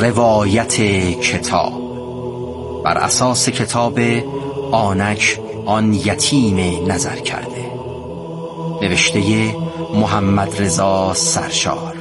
روایت کتاب بر اساس کتاب آنک آن یتیم نظر کرده، نوشته محمد رضا سرشار.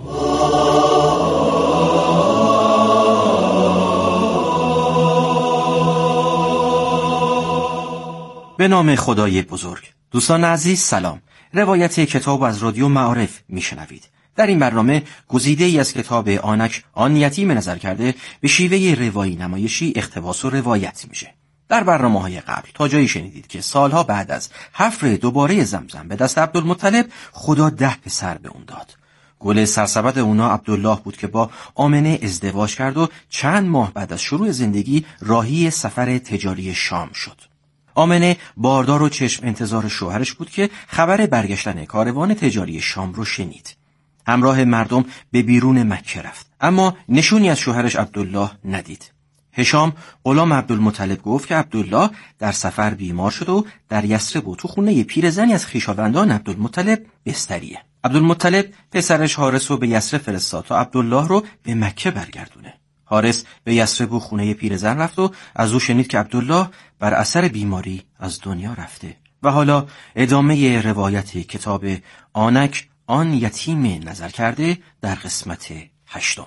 به نام خدای بزرگ. دوستان عزیز سلام. روایت کتاب از رادیو معارف میشنوید. در این برنامه گزیده ای از کتاب آنک آن یتیم نظر کرده به شیوه روایی نمایشی اقتباس و روایت میشه. در برنامه‌های قبل تا جایی شنیدید که سالها بعد از حفر دوباره زمزم به دست عبدالمطلب خدا 10 پسر به اون داد. گل سرسبد اونا عبدالله بود که با آمنه ازدواج کرد و چند ماه بعد از شروع زندگی راهی سفر تجاری شام شد. آمنه باردار و چشم انتظار شوهرش بود که خبر برگشتن کاروان تجاری شام رو شنید. همراه مردم به بیرون مکه رفت، اما نشونی از شوهرش عبدالله ندید. هشام غلام عبدالمطلب گفت که عبدالله در سفر بیمار شد و در یثرب و تو خونه پیرزنی از خویشاوندان عبدالمطلب بستریه. عبدالمطلب پسرش حارث رو به یثرب فرستاد تا عبدالله رو به مکه برگردونه. حارث به یثرب و خونه پیرزن رفت و از او شنید که عبدالله بر اثر بیماری از دنیا رفته. و حالا ادامه روایت کتاب آنک آن یتیم نظر کرده در قسمت 8.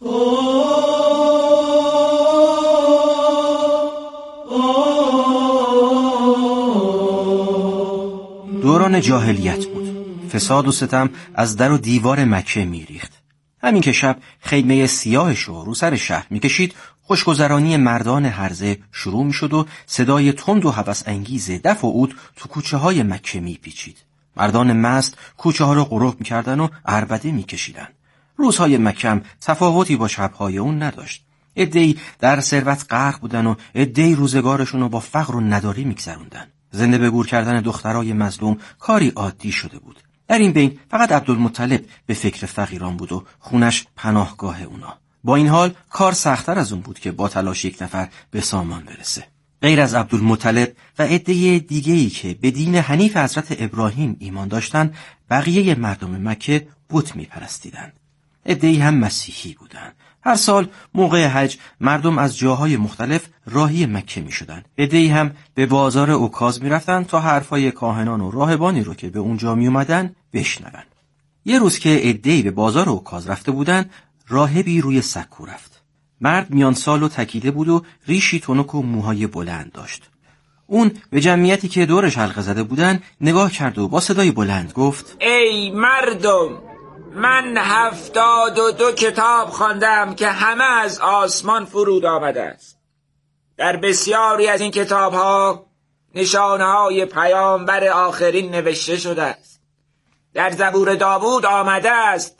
دوران جاهلیت بود. فساد و ستم از در و دیوار مکه میریخت. همین که شب خیمه سیاهش رو سر شهر میکشید، خوشگذرانی مردان هرزه شروع میشد و صدای تند و هوس انگیز دف و عود تو کوچه های مکه میپیچید. مردان مست کوچه ها رو غرق میکردن و عربده میکشیدن. روزهای مکه هم تفاوتی با شبهای اون نداشت. عده‌ای در ثروت غرق بودن و عده‌ای روزگارشون رو با فقر و نداری میگذروندن. زنده به گور کردن دخترای مظلوم کاری عادی شده بود. در این بین فقط عبدالمطلب به فکر فقیران بود و خونش پناهگاه اونا. با این حال کار سخت‌تر از اون بود که با تلاش یک نفر به سامان برسه. غیر از عبدالمطلب و عده دیگه‌ای که به دین حنیف حضرت ابراهیم ایمان داشتند، بقیه مردم مکه بت می‌پرستیدند. عده‌ای هم مسیحی بودند. هر سال موقع حج مردم از جاهای مختلف راهی مکه می‌شدند. عده‌ای هم به بازار اوکاز می‌رفتند تا حرفای کاهنان و راهبانی رو که به اونجا می‌اومدن بشنوند. یه روز که عده‌ای به بازار اوکاز رفته بودند، راهبی روی سکو رفت. مرد میان سال و تکیده بود و ریشی تنک و موهای بلند داشت. اون به جمعیتی که دورش حلقه زده بودن نگاه کرد و با صدای بلند گفت: ای مردم، من 72 کتاب خواندم که همه از آسمان فرود آمده است. در بسیاری از این کتاب‌ها نشانه‌های پیامبر آخرین نوشته شده است. در زبور داوود آمده است: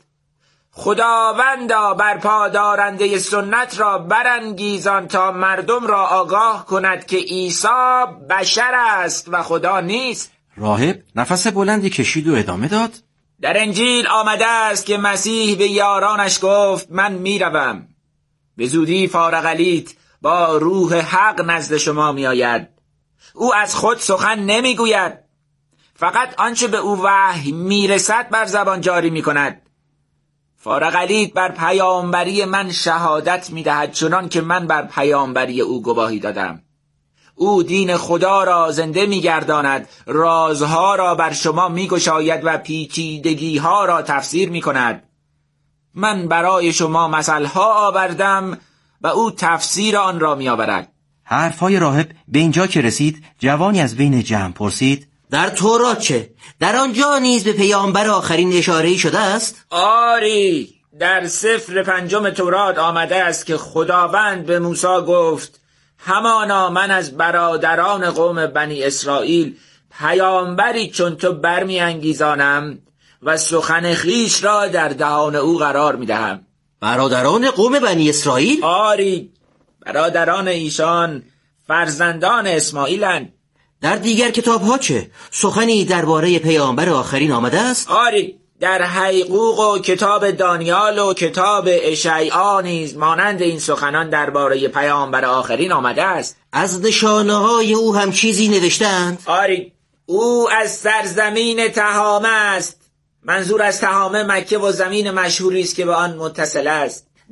خداوندا برپا دارنده سنت را برانگیزان تا مردم را آگاه کند که عیسی بشر است و خدا نیست. راهب نفس بلندی کشید و ادامه داد: در انجیل آمده است که مسیح به یارانش گفت: من میروم، به زودی فارغلیت با روح حق نزد شما میآید. او از خود سخن نمیگوید، فقط آنچه به او وحی میرسد بر زبان جاری میکند. فارغلیت بر پیامبری من شهادت میدهد، چنان که من بر پیامبری او گواهی دادم. او دین خدا را زنده میگرداند، رازها را بر شما میگشاید و پیچیدگیها را تفسیر میکند. من برای شما مثلها آوردم و او تفسیر آن را میآورد. حرفای راهب به اینجا که رسید، جوانی از بین جمع پرسید: در تورات چه؟ در آنجا نیز به پیامبر آخرین اشاره‌ای شده است؟ آری، در سفر 5 تورات آمده است که خداوند به موسی گفت: همانا من از برادران قوم بنی اسرائیل پیامبری چون تو برمی انگیزانم و سخن خویش را در دهان او قرار می دهم. برادران قوم بنی اسرائیل؟ آری، برادران ایشان فرزندان اسماعیلند. در دیگر کتاب ها چه؟ سخنی درباره پیامبر آخرین آمده است؟ آری، در حیقوق و کتاب دانیال و کتاب اشعیا نیز مانند این سخنان درباره پیامبر آخرین آمده است. از نشانه های او هم چیزی نوشتند؟ آری، او از سرزمین تهامه است. منظور از تهامه مکه و زمین مشهوری است که به آن متصل است.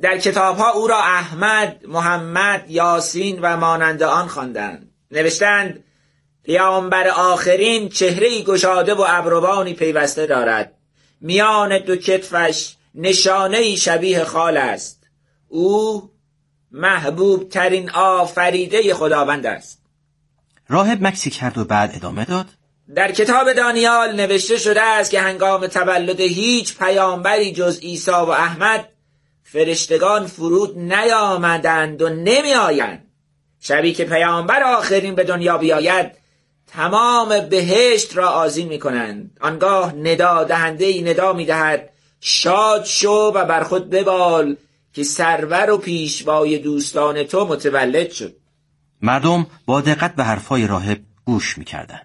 در کتابها او را احمد، محمد، یاسین و مانند آن خواندند. نوشتند پیامبر آخرین چهره‌ای گشاده و ابروانی پیوسته دارد. میان دو کتفش نشانه‌ای شبیه خال است. او محبوب ترین آفریده خداوند است. راهب مکسی کرد و بعد ادامه داد: در کتاب دانیال نوشته شده است که هنگام تولد هیچ پیامبری جز عیسی و احمد فرشتگان فرود نیامدند و نمی آیند. شبی که پیامبر آخرین به دنیا بیاید تمام بهشت را آذین می کنند. آنگاه ندا دهنده‌ای ندا می دهد شاد شو و بر خود ببال که سرور و پیشوای دوستان تو متولد شد. مردم با دقت به حرفای راهب گوش می کردند.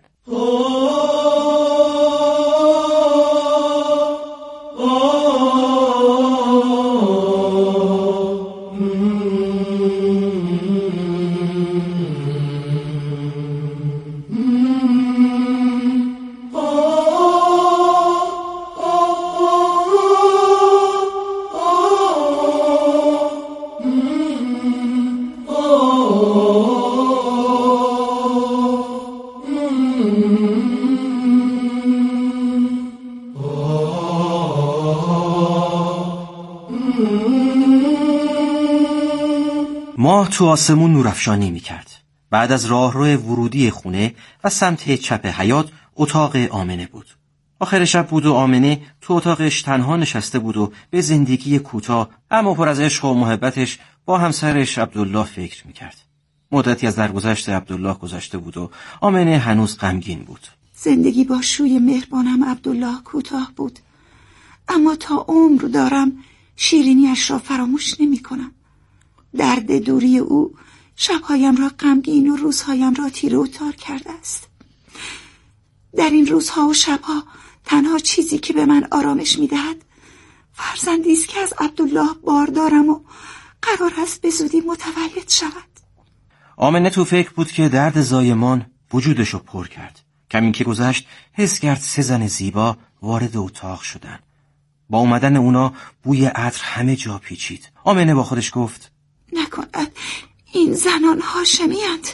ماه تو آسمون نورافشانی می‌کرد. بعد از راهرو ورودی خونه و سمت چپ حیاط اتاق آمنه بود. آخر شب بود و آمنه تو اتاقش تنها نشسته بود و به زندگی کوتاه اما پر از عشق و محبتش با همسرش عبدالله فکر می‌کرد. مدتی از درگذشت عبدالله گذشته بود و آمنه هنوز غمگین بود. زندگی با شوی مهربانم عبدالله کوتاه بود، اما تا عمر دارم شیرینیش را فراموش نمی‌کنم. درد دوری او شبهایم را غمگین و روزهایم را تیره و تار کرده است. در این روزها و شبها تنها چیزی که به من آرامش می‌دهد فرزندی است که از عبدالله بار دارم و قرار است به زودی متولد شود. آمنه تو فکر بود که درد زایمان وجودشو پر کرد. کمی که گذشت حس کرد 3 زن زیبا وارد اتاق شدن. با اومدن اونا بوی عطر همه جا پیچید. آمنه با خودش گفت نکند این زنان هاشمی‌اند،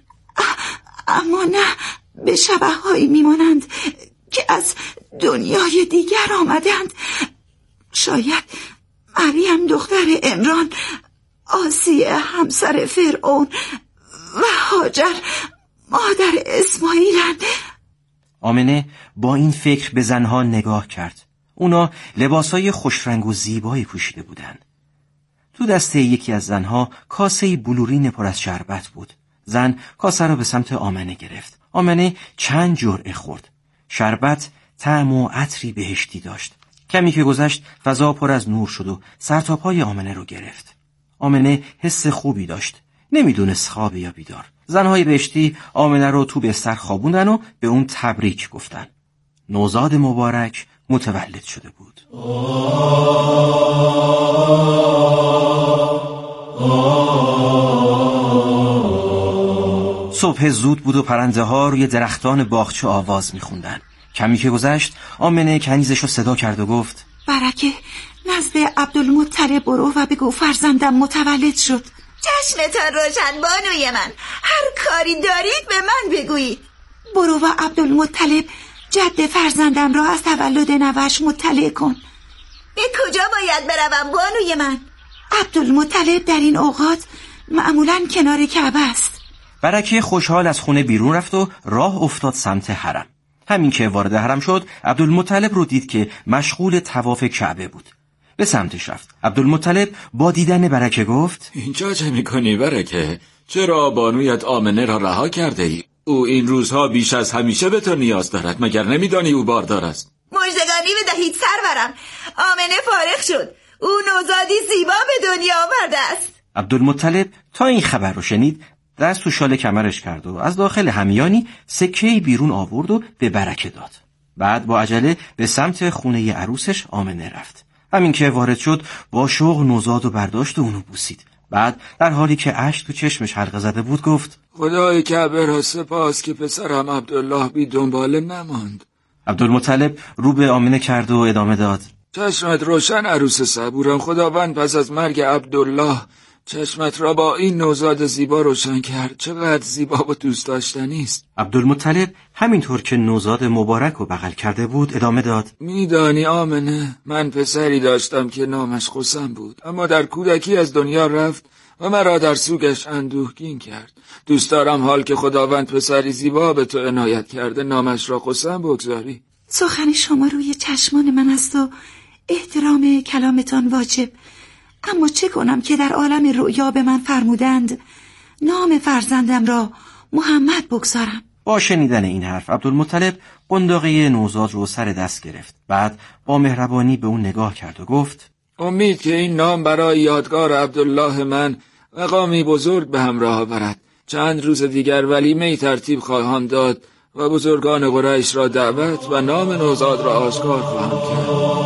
اما نه، به شبه‌هایی میمانند که از دنیای دیگر آمدند. شاید مریم دختر عمران، آسیه همسر فرعون و هاجر مادر اسماعیلند. آمنه با این فکر به زنها نگاه کرد. اونا لباسای خوشرنگ و زیبایی پوشیده بودند. تو دست یکی از زنها کاسه بلورین پر از شربت بود. زن کاسه رو به سمت آمنه گرفت. آمنه چند جرعه خورد. شربت طعم و عطری بهشتی داشت. کمی که گذشت فضا پر از نور شد و سر تا پای آمنه رو گرفت. آمنه حس خوبی داشت. نمیدونست خواب یا بیدار. زنهای بهشتی آمنه رو تو بستر خوابوندن و به اون تبریک گفتن. نوزاد مبارک متولد شده بود. صبح زود بود و پرنده ها روی درختان باغچه آواز میخوندن. کمی که گذشت آمنه کنیزش رو صدا کرد و گفت برکه، نزد عبدالمطلب برو و بگو فرزندم متولد شد. چشمتان روشن بانوی من، هر کاری دارید به من بگویید. برو و عبدالمطلب جد فرزندم را از تولد نوش مطلع کن. به کجا باید بروم بانوی من؟ عبدالمطلب در این اوقات معمولاً کنار کعبه است. برکه خوشحال از خونه بیرون رفت و راه افتاد سمت حرم. همین که وارد حرم شد عبدالمطلب رو دید که مشغول طواف کعبه بود. به سمتش رفت. عبدالمطلب با دیدن برکه گفت اینجا چه میکنی برکه؟ چرا بانویت آمنه را رها کرده ای؟ او این روزها بیش از همیشه به تو نیاز دارد، مگر نمیدانی او باردار است؟ مژدگانی بدهید سرورم، آمنه فارغ شد، او نوزادی زیبا به دنیا آورده است. عبدالمطلب تا این خبر رو شنید دست تو شال کمرش کرد و از داخل همیانی سکه‌ای بیرون آورد و به برکه داد. بعد با عجله به سمت خونه عروسش آمنه رفت. همین که وارد شد با شوق نوزاد و برداشت و اونو بوسید. بعد در حالی که اشک تو چشمش حلقه زده بود گفت خدای کعبه را سپاس که پسرم عبدالله بی دنباله نماند. عبدالمطلب رو به آمنه کرد و ادامه داد چشمت روشن عروس صبورم. خداوند پس از مرگ عبدالله چشمت را با این نوزاد زیبا روشن کرد. چقدر زیبا و دوست داشتنی است. عبدالمطلب همینطور که نوزاد مبارک رو بغل کرده بود ادامه داد: میدانی آمنه، من پسری داشتم که نامش قسم بود، اما در کودکی از دنیا رفت و مرا در سوگش اندوهگین کرد. دوست دارم حال که خداوند پسری زیبا به تو عنایت کرده نامش را قسم بگذاری. سخن شما روی چشمان من است و احترام کلامتان واجب، اما چه کنم که در عالم رؤیا به من فرمودند نام فرزندم را محمد بگذارم. با شنیدن این حرف عبدالمطلب قنداقه نوزاد رو سر دست گرفت. بعد با مهربانی به اون نگاه کرد و گفت: امید که این نام برای یادگار عبدالله من مقامی بزرگ به همراه آورد. چند روز دیگر ولیمه ترتیب خواهم داد و بزرگان قریش را دعوت و نام نوزاد را آشکار خواهم کرد.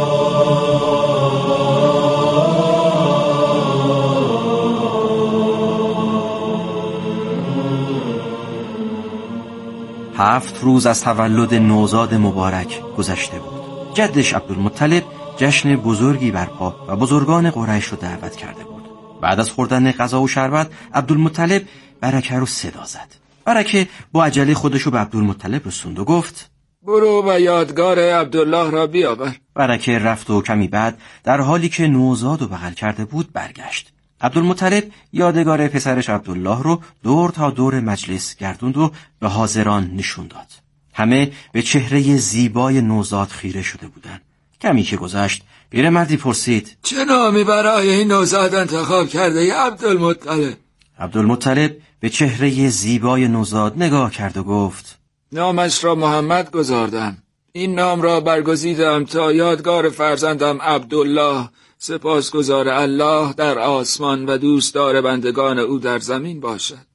7 روز از تولد نوزاد مبارک گذشته بود. جدش عبدالمطلب جشن بزرگی برپا و بزرگان قریش رو دعوت کرده بود. بعد از خوردن غذا و شربت عبدالمطلب برکه رو صدا زد. برکه با عجله خودشو به عبدالمطلب رسوند و گفت: برو و یادگار عبدالله را بیاور. برکه رفت و کمی بعد در حالی که نوزاد رو بغل کرده بود برگشت. عبدالمطلب یادگار پسرش عبدالله رو دور تا دور مجلس گردوند و به حاضران نشون داد. همه به چهره زیبای نوزاد خیره شده بودند. کمی که گذشت پیرمردی پرسید: چه نامی برای این نوزاد انتخاب کرده ای عبدالمطلب؟ عبدالمطلب به چهره زیبای نوزاد نگاه کرد و گفت: نامش را محمد گذاردم. این نام را برگزیدم تا یادگار فرزندم عبدالله سپاسگزار الله در آسمان و دوستدار بندگان او در زمین باشد.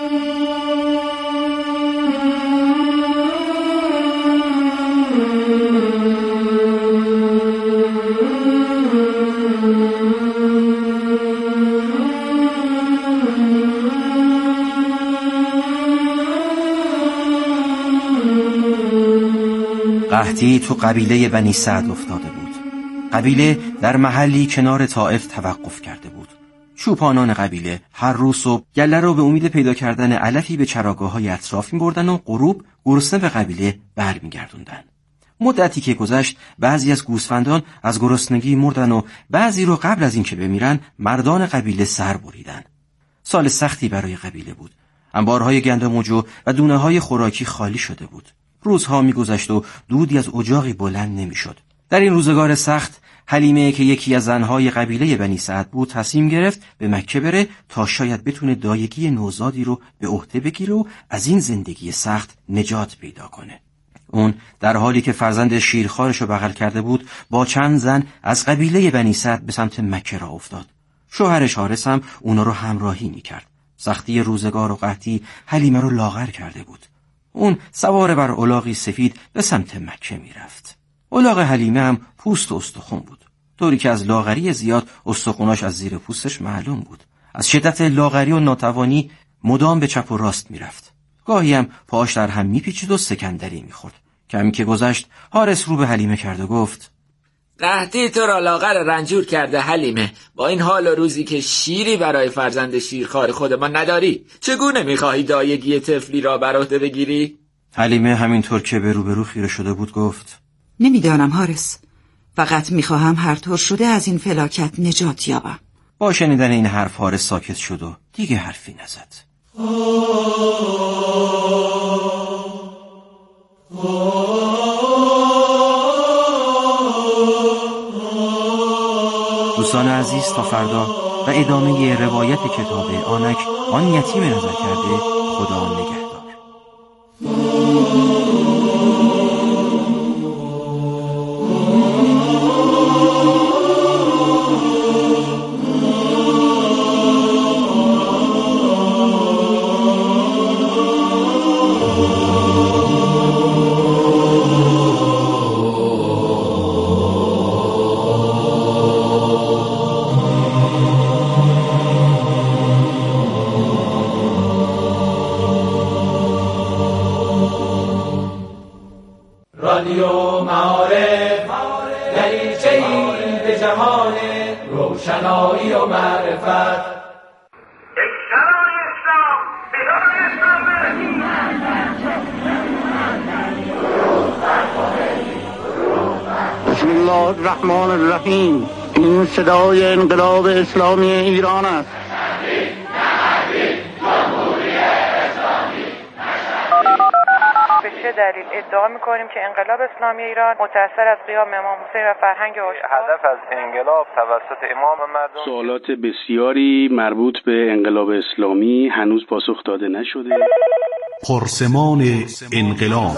قحطی تو قبیله بنی سعد افتاده بود. قبیله در محلی کنار طائف توقف کرده بود. چوپانان قبیله هر روز صبح گله رو به امید پیدا کردن علفی به چراگاه‌های اطراف می‌بردن و غروب گرسنه به قبیله برمیگردوندن. مدتی که گذشت بعضی از گوسفندان از گرسنگی مردن و بعضی رو قبل از اینکه بمیرن مردان قبیله سر بریدن. سال سختی برای قبیله بود. انبارهای گندم و جو و دونه‌های خوراکی خالی شده بود. روزها می‌گذشت و دودی از اجاقی بلند نمی‌شد. در این روزگار سخت حلیمه که یکی از زنهای قبیله بنی سعد بود تصمیم گرفت به مکه بره تا شاید بتونه دایگی نوزادی رو به عهده بگیره و از این زندگی سخت نجات پیدا کنه. اون در حالی که فرزند شیرخوارش رو بغل کرده بود با چند زن از قبیله بنی سعد به سمت مکه راه افتاد. شوهرش حارس هم اونا رو همراهی میکرد. سختی روزگار و قحطی حلیمه رو لاغر کرده بود. اون سوار بر الاغی سفید به سمت مکه میرفت. الاغ حلیمه هم پوست و استخون بود، طوری که از لاغری زیاد استخوناش از زیر پوستش معلوم بود. از شدت لاغری و ناتوانی مدام به چپ و راست میرفت. گاهی هم پاش در هم میپیچید و سکندری میخورد. کمی که گذشت حارس رو به حلیمه کرد و گفت: قحطی تو را لاغر رنجور کرده حلیمه. با این حال و روزی که شیری برای فرزند شیرخوار خودمان نداری، چگونه میخواهی دایگی طفلی را بر عهده بگیری؟ حلیمه همینطور که به روبرو خیره شده بود گفت: نمیدانم حارس، فقط میخواهم هر طور شده از این فلاکت نجات یابم. با شنیدن این حرف حارس ساکت شد و دیگه حرفی نزد. دوستان عزیز، تا فردا و ادامه روایت کتاب آنک آن یتیم نظر کرده. خدا نگهدار. داریم به جهان روشنایی و معرفت. بسم الله الرحمن الرحیم. این صدای انقلاب اسلامی ایران است. به چه دلیل ادعا می‌کنیم که انقلاب اسلامی ایران متأثر از قیام امام حسین و فرهنگ عاشقانه؟ هدف از انقلاب توسط امام مردم سوالات بسیاری مربوط به انقلاب اسلامی هنوز پاسخ داده نشده. پرسمان انقلاب.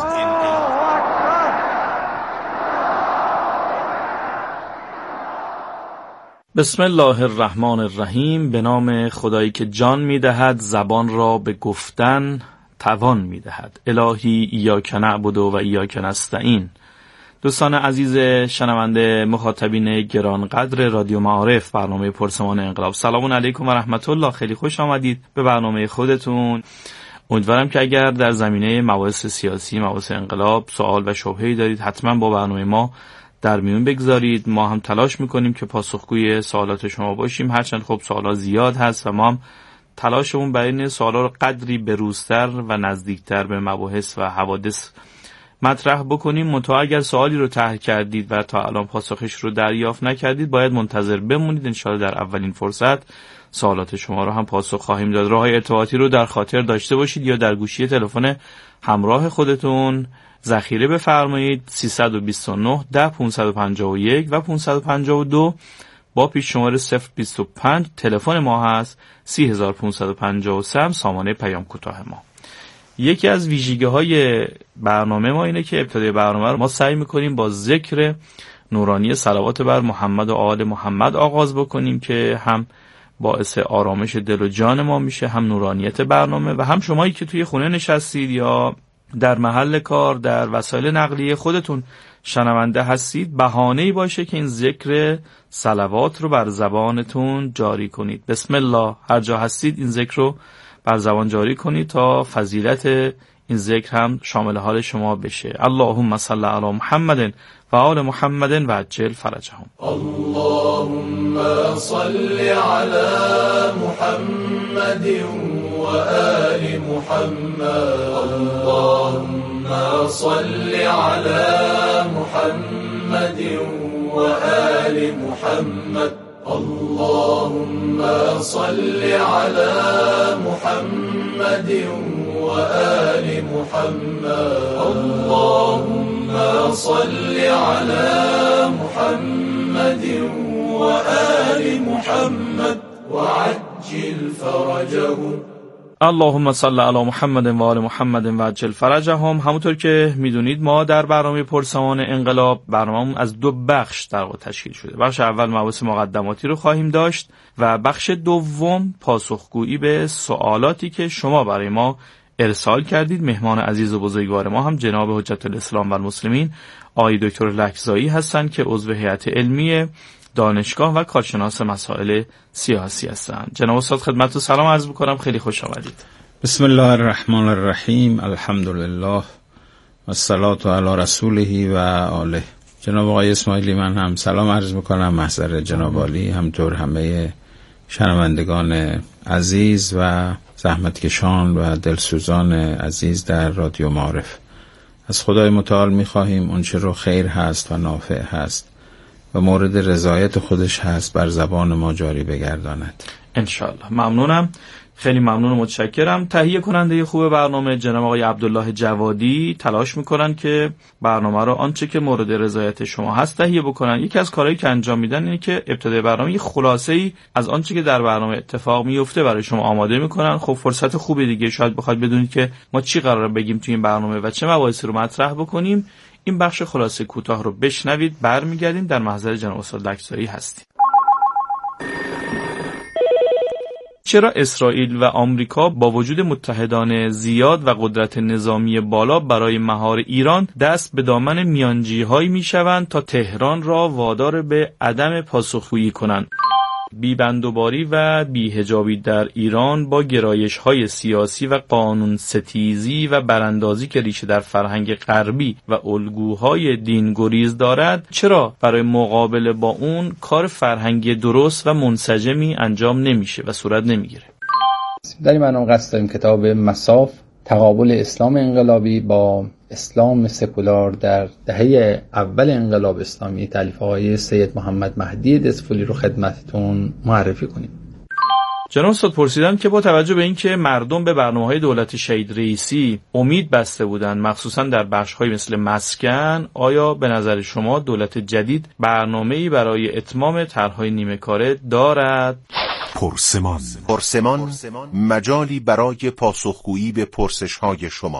بسم الله الرحمن الرحیم. به نام خدایی که جان می‌دهد، زبان را به گفتن توان می‌دهد. الهی ایاک نعبد و ایاک نستعین. دوستان عزیز شنونده، مخاطبین گرانقدر رادیو معارف، برنامه پرسمان انقلاب، سلام علیکم و رحمت الله. خیلی خوش آمدید به برنامه خودتون. امیدوارم که اگر در زمینه مباحث سیاسی، مباحث انقلاب سوال و شبهه‌ای دارید، حتما با برنامه ما در میون بگذارید. ما هم تلاش میکنیم که پاسخگوی سوالات شما باشیم، هرچند خب سوالات زیاد هست و ما هم تلاشمون برای این سوالا رو قدری بروزتر و نزدیکتر به مباحث و حوادث مطرح بکنیم. منتها اگر سوالی رو طرح کردید و تا الان پاسخش رو دریافت نکردید، باید منتظر بمونید. انشاءالله در اولین فرصت سوالات شما رو هم پاسخ خواهیم داد. راه‌های ارتباطی رو در خاطر داشته باشید یا در گوشی تلفن همراه خودتون ذخیره بفرمایید. 329 10 551 و 552 با پیش شماره 025 تلفن ما هست. 3553 سامانه پیام کوتاه ما. یکی از ویژگی‌های برنامه ما اینه که ابتدای برنامه رو ما سعی می‌کنیم با ذکر نورانی صلوات بر محمد و آل محمد آغاز بکنیم که هم باعث آرامش دل و جان ما میشه، هم نورانیت برنامه و هم شمایی که توی خونه نشستید یا در محل کار، در وسایل نقلیه خودتون شنونده هستید، بهانه‌ای باشه که این ذکر صلوات رو بر زبانتون جاری کنید. بسم الله، هر جا هستید این ذکر رو بر زبان جاری کنید تا فضیلت این ذکر هم شامل حال شما بشه. اللهم صل علی محمد و آل محمد و عجل فرجهم. اللهم صل علی محمد و آل محمد. اللهم صل علی محمد و آل محمد. اللهم صل علی محمد و آل محمد. اللهم صل علی محمد و آل محمد و عجل فرجهم. اللهم صل علی محمد و آل محمد و عجل فرجهم. همونطور که میدونید ما در برنامه پرسمان انقلاب برنامه‌مون از دو بخش در واقع تشکیل شده. بخش اول مباحث مقدماتی رو خواهیم داشت و بخش دوم پاسخگویی به سوالاتی که شما برای ما ارسال کردید. مهمان عزیز و بزرگوار ما هم جناب حجت الاسلام و المسلمین آقای دکتر لکزایی هستند که عضو هیئت علمی دانشگاه و کارشناس مسائل سیاسی هستند. جناب استاد خدمت و سلام عرض می‌کنم، خیلی خوش آمدید. بسم الله الرحمن الرحیم. الحمدلله و الصلاة علی رسوله و آله. جناب آقای اسماعیلی، من هم سلام عرض می‌کنم محضر جناب عالی، همطور همه شنوندگان عزیز و زحمتکشان و دلسوزان عزیز در رادیو معارف. از خدای متعال می‌خواهیم اونچه رو خیر هست و نافع هست و مورد رضایت خودش هست بر زبان ما جاری بگرداند انشالله. ممنونم، خیلی ممنون و متشکرم. تهیه کننده خوب برنامه جناب آقای عبدالله جوادی تلاش میکنن که برنامه رو آنچه که مورد رضایت شما هست تهیه بکنن. یکی از کارهایی که انجام میدن اینه که ابتدای برنامه یه خلاصه‌ای از آنچه که در برنامه اتفاق میفته برای شما آماده میکنن. خب فرصت خوبی دیگه، شاید بخواید بدونید که ما چی قراره بگیم توی این برنامه و چه مباحثی رو مطرح بکنیم. این بخش خلاصه کوتاه رو بشنوید، برمیگردیم در محضر جناب استاد لکزایی هستیم. چرا اسرائیل و آمریکا با وجود متحدان زیاد و قدرت نظامی بالا برای مهار ایران دست به دامن میانجی‌هایی می‌شوند تا تهران را وادار به عدم پاسخگویی کنند؟ بی‌بندوباری و بی‌حجابی در ایران با گرایش‌های سیاسی و قانون ستیزی و براندازی که ریشه در فرهنگ غربی و الگوهای دینگریز دارد، چرا برای مقابله با اون کار فرهنگی درست و منسجمی انجام نمیشه و صورت نمیگیره؟ در این برنامه قصد داریم کتاب مساف، تقابل اسلام انقلابی با اسلام سکولار در دهه اول انقلاب اسلامی، تالیف آقای سید محمد مهدی دسفولی رو خدمتتون معرفی کنیم. جناب استاد پرسیدم که با توجه به اینکه مردم به برنامه‌های دولت شهید رئیسی امید بسته بودند، مخصوصا در بخش‌های مثل مسکن، آیا به نظر شما دولت جدید برنامه‌ای برای اتمام طرح‌های نیمه کاره دارد؟ پرسمان مجالی برای پاسخگویی به پرسش‌های شما.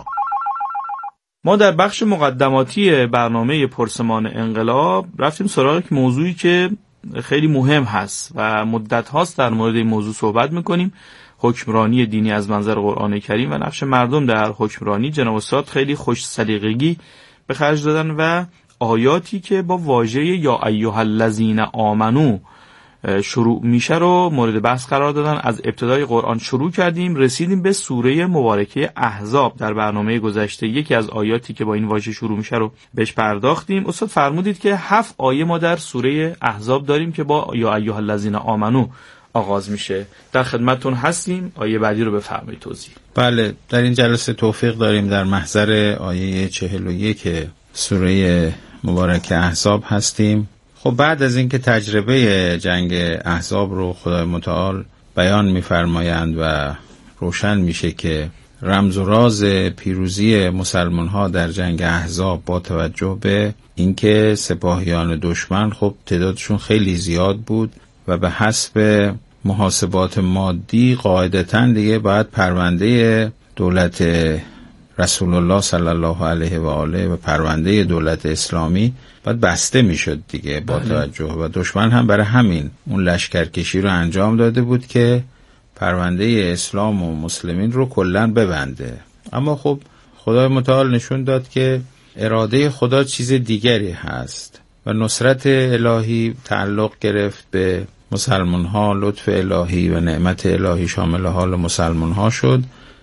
ما در بخش مقدماتی برنامه پرسمان انقلاب رفتیم سراغ یک موضوعی که خیلی مهم هست و مدت هاست در مورد این موضوع صحبت میکنیم، حکمرانی دینی از منظر قرآن کریم و نقش مردم در حکمرانی. جناب استاد خیلی خوش سلیقگی به خرج دادن و آیاتی که با واژه یا ایها الذین آمنو شروع میشه رو مورد بحث قرار دادن. از ابتدای قرآن شروع کردیم، رسیدیم به سوره مبارکه احزاب. در برنامه گذشته یکی از آیاتی که با این واژه شروع میشه رو بهش پرداختیم. استاد فرمودید که 7 آیه ما در سوره احزاب داریم که با یا ایها الذین آمنو آغاز میشه. در خدمتتون هستیم. آیه بعدی رو بفرمایید توضیح. بله، در این جلسه توفیق داریم در محضر آیه 41 سوره مبارکه احزاب هستیم. خب بعد از اینکه تجربه جنگ احزاب رو خدای متعال بیان می‌فرمایند و روشن میشه که رمز و راز پیروزی مسلمان‌ها در جنگ احزاب با توجه به اینکه سپاهیان دشمن خب تعدادشون خیلی زیاد بود و به حسب محاسبات مادی قاعدتاً دیگه باید پرونده دولت رسول الله صلی الله علیه و آله و پرونده دولت اسلامی باید بسته میشد دیگه با توجه و دشمن هم برای همین اون لشکرکشی رو انجام داده بود که پرونده اسلام و مسلمین رو کلن ببنده. اما خب خدای متعال نشون داد که اراده خدا چیز دیگری هست و نصرت الهی تعلق گرفت به مسلمان ها، لطف الهی و نعمت الهی شامل حال مسلمان ها شد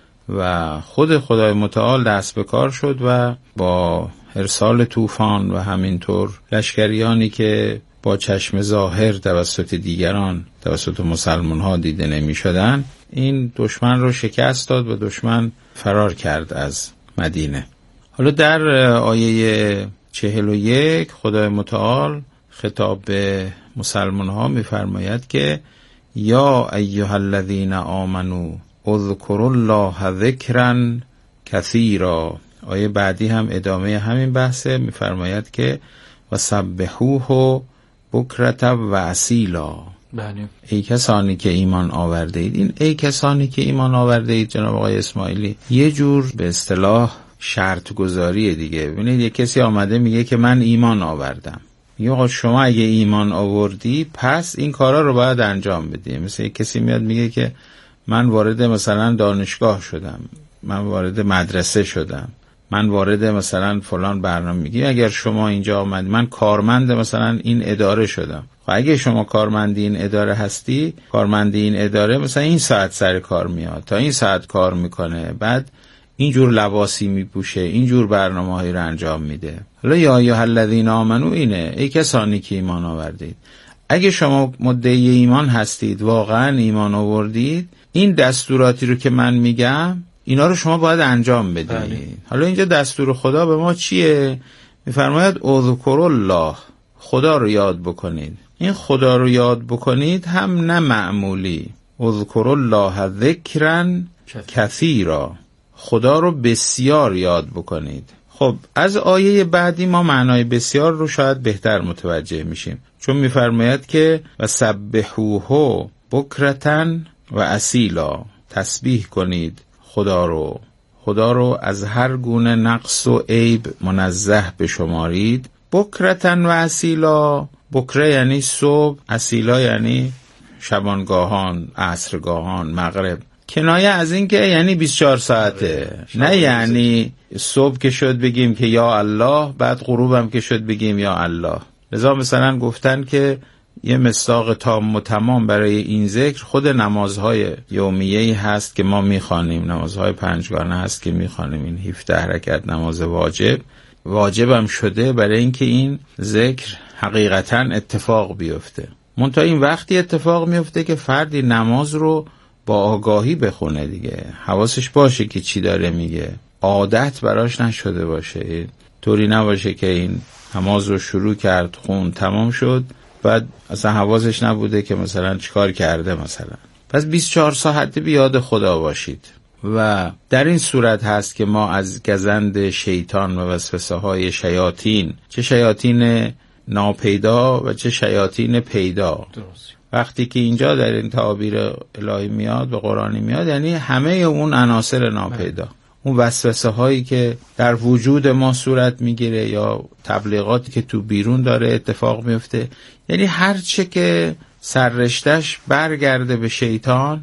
و خود خدای متعال دست به کار شد و با ارسال طوفان و همینطور لشکریانی که با چشم ظاهر توسط دیگران توسط مسلمان ها دیده نمی شدن این دشمن رو شکست داد و دشمن فرار کرد از مدینه. حالا در آیه 41 خدای متعال خطاب به مسلمان ها می فرماید که یا ایها الذین آمنو اذکروا الله ذکرا کثیرا. آیه بعدی هم ادامه همین بحثه، می‌فرماید که و سبحوه بکرة و اصیلا. بله. ای کسانی که ایمان آورده اید. این ای کسانی که ایمان آورده اید جناب آقای اسماعیلی یه جور به اصطلاح شرط گذاریه دیگه. ببینید یه کسی آمده میگه که من ایمان آوردم، میگه آقا شما اگه ایمان آوردی پس این کارا رو باید انجام بدی. مثل یه کسی میاد میگه که من وارد مثلا دانشگاه شدم، من وارد مدرسه شدم، من وارد مثلا فلان برنامه. میگی اگر شما اینجا آمدی، من کارمند مثلا این اداره شدم. خب اگه شما کارمند این اداره هستی، کارمند این اداره مثلا این ساعت سر کار میاد، تا این ساعت کار میکنه، بعد اینجور لباسی میپوشه، اینجور برنامه‌هایی رو انجام میده. حالا یا ایها الذین آمنو اینه، ای کسانی که ایمان آوردید. اگه شما مدعی ایمان هستید، واقعا ایمان آوردید، این دستوراتی رو که من میگم اینا رو شما باید انجام بدید. حالا اینجا دستور خدا به ما چیه؟ میفرماید اذکروا الله، خدا رو یاد بکنید. این خدا رو یاد بکنید هم نه معمولی، اذکروا الله ذکرا کثیرا، خدا رو بسیار یاد بکنید. خب از آیه بعدی ما معنای بسیار رو شاید بهتر متوجه میشیم، چون میفرماید که و سبحوه بکرة و اصیلا، تسبیح کنید خدا رو از هر گونه نقص و عیب منزه بشمارید. بکرة و اصیلا، بکره یعنی صبح، اصیلا یعنی شبانگاهان، عصرگاهان، مغرب. کنایه از این که یعنی 24 ساعته، نه یعنی صبح که شد بگیم که یا الله، بعد غروب هم که شد بگیم یا الله. لذا مثلا گفتن که یه مصداق تام و تمام برای این ذکر خود نمازهای یومیه‌ای هست که ما میخوانیم، نمازهای پنجگانه هست که میخوانیم. این 17 رکعت نماز واجبم شده برای اینکه این ذکر حقیقتا اتفاق بیفته. منتها این وقتی اتفاق میفته که فردی نماز رو با آگاهی بخونه دیگه، حواسش باشه که چی داره میگه، عادت براش نشده باشه، طوری نباشه که این نماز رو شروع کرد، خون تمام شد، بعد اصلا حواسش نبوده که مثلا چیکار کرده مثلا. پس 24 ساعت به یاد خدا باشید و در این صورت هست که ما از گزند شیطان و وسوسه های شیاطین، چه شیاطین ناپیدا و چه شیاطین پیدا، وقتی که اینجا در این تعابیر الهی میاد و قرآنی میاد، یعنی همه اون عناصر ناپیدا، اون وسوسه هایی که در وجود ما صورت میگیره یا تبلیغاتی که تو بیرون داره اتفاق میفته، یعنی هر چه که سررشتش برگرده به شیطان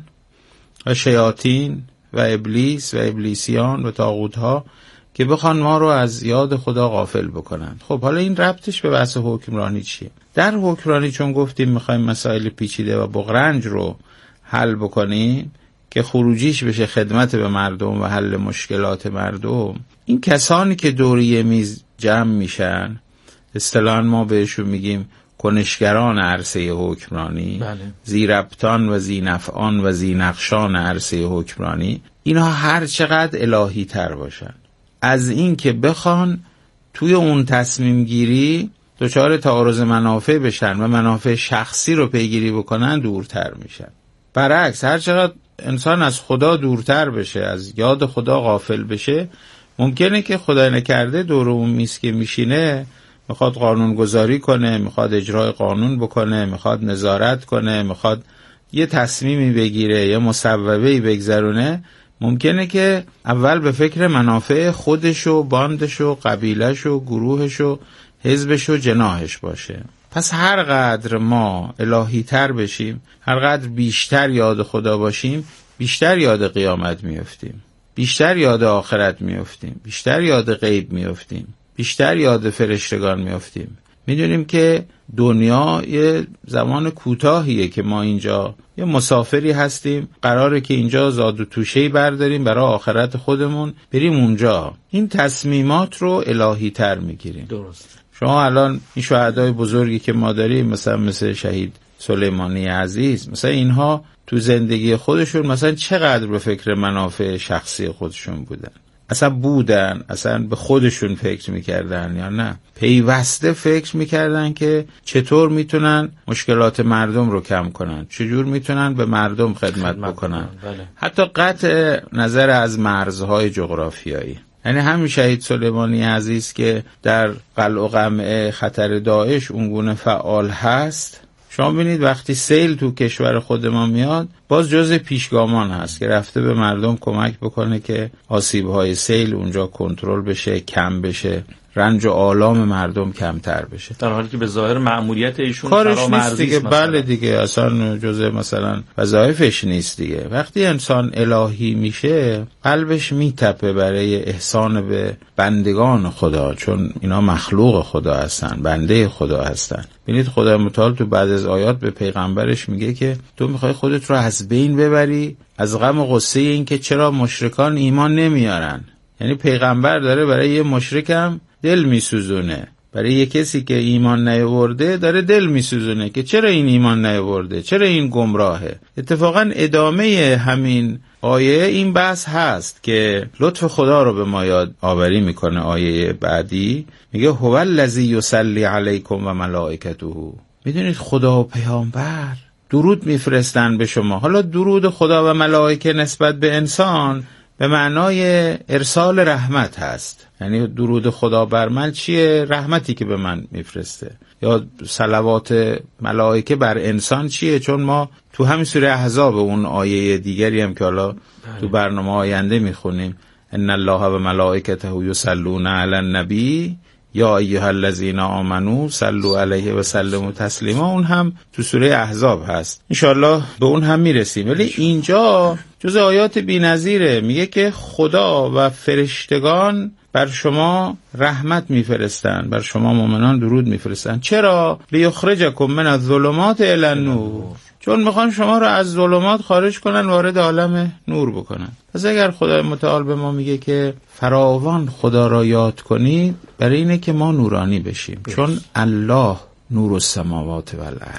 و شیاطین و ابلیس و ابلیسیان و طاغوت‌ها که بخوان ما رو از یاد خدا غافل بکنن. خب حالا این ربطش به بحث حکمرانی چیه؟ در حکمرانی چون گفتیم میخوایم مسائل پیچیده و بغرنج رو حل بکنیم که خروجیش بشه خدمت به مردم و حل مشکلات مردم، این کسانی که دوری میز جمع میشن، اصطلاحاً ما بهشون میگیم کنشگران عرصه حکمرانی، زیربطان و زینفعان و زینقشان عرصه حکمرانی، اینها هر چقدر الهی تر باشن از این که بخوان توی اون تصمیم گیری دچار تعارض منافع بشن و منافع شخصی رو پیگیری بکنن، دورتر میشن. برعکس هر چقدر انسان از خدا دورتر بشه، از یاد خدا غافل بشه، ممکنه که خدای نکرده دور اون میز که میشینه میخواد قانون گذاری کنه، میخواد اجرای قانون بکنه، میخواد نظارت کنه، میخواد یه تصمیمی بگیره، یه مصوبه‌ای بگذرونه، ممکنه که اول به فکر منافع خودش و باندش و قبیلش و گروهش و حزبش و جناحش باشه. پس هر قدر ما الهی تر بشیم، هر قدر بیشتر یاد خدا باشیم، بیشتر یاد قیامت میافتیم، بیشتر یاد آخرت میافتیم، بیشتر یاد غیب میافتیم، بیشتر یاد فرشتگان میافتیم. میدونیم که دنیا یه زمان کوتاهیه که ما اینجا یه مسافری هستیم، قراره که اینجا زاد و توشه‌ای برداریم برای آخرت خودمون، بریم اونجا. این تصمیمات رو الهی تر میگیریم. درست. شما الان این شهدای بزرگی که ما داریم، مثل شهید سلیمانی عزیز، مثلا اینها تو زندگی خودشون مثلا چقدر به فکر منافع شخصی خودشون بودن، اصلا به خودشون فکر میکردن یا نه پیوسته فکر میکردن که چطور میتونن مشکلات مردم رو کم کنن، چجور میتونن به مردم خدمت بکنن. بله. حتی قطع نظر از مرزهای جغرافیایی. یعنی همین شهید سلیمانی عزیز که در قلع و قمع خطر داعش اونگونه فعال هست، شما ببینید وقتی سیل تو کشور خود ما میاد، باز جز پیشگامان هست که رفته به مردم کمک بکنه که آسیب‌های سیل اونجا کنترل بشه، کم بشه، رنج و آلام مردم کمتر بشه. در حالی که به ظاهر مأموریت ایشون کارش نیست دیگه. بله دیگه، اصلا جزء مثلا وظایفش نیست دیگه. وقتی انسان الهی میشه، قلبش میتپه برای احسان به بندگان خدا، چون اینا مخلوق خدا هستن، بنده خدا هستن. ببینید خدای متعال تو بعد از آیات به پیغمبرش میگه که تو میخوای خودت رو از بین ببری از غم و غصه این که چرا مشرکان ایمان نمیارن. یعنی پیغمبر داره برای یه مشرکم دل میسوزونه، برای یه کسی که ایمان نیاورده داره دل میسوزونه که چرا این ایمان نیاورده، چرا این گمراهه. اتفاقا ادامه همین آیه این بحث هست که لطف خدا رو به ما یاد آوری میکنه. آیه بعدی میگه هو الذی یصلی علیکم و ملائکته. میدونید خدا و پیامبر درود میفرستن به شما. حالا درود خدا و ملائکه نسبت به انسان به معنای ارسال رحمت هست. یعنی درود خدا بر من چیه؟ رحمتی که به من میفرسته. یا صلوات ملائکه بر انسان چیه؟ چون ما تو همین سوره احزاب اون آیه دیگری هم که حالا تو برنامه آینده میخونیم، ان الله و ملائکته یصلون علی النبی یا ایها الذین آمنو صلوا علیه و سلموا تسلیما، اون هم تو سوره احزاب هست. ان شاءالله به اون هم میرسیم. ولی اینجا جز آیات بی‌نظیره، میگه که خدا و فرشتگان بر شما رحمت میفرستند، بر شما مؤمنان درود میفرستند. چرا؟ لیخرجکم من الظلمات الی النور، چون میخوان شما رو از ظلمات خارج کنن وارد عالم نور بکنن. پس اگر خدای متعال به ما میگه که فراوان خدا را یاد کنید، برای اینه که ما نورانی بشیم، چون الله نور السماوات و الارض.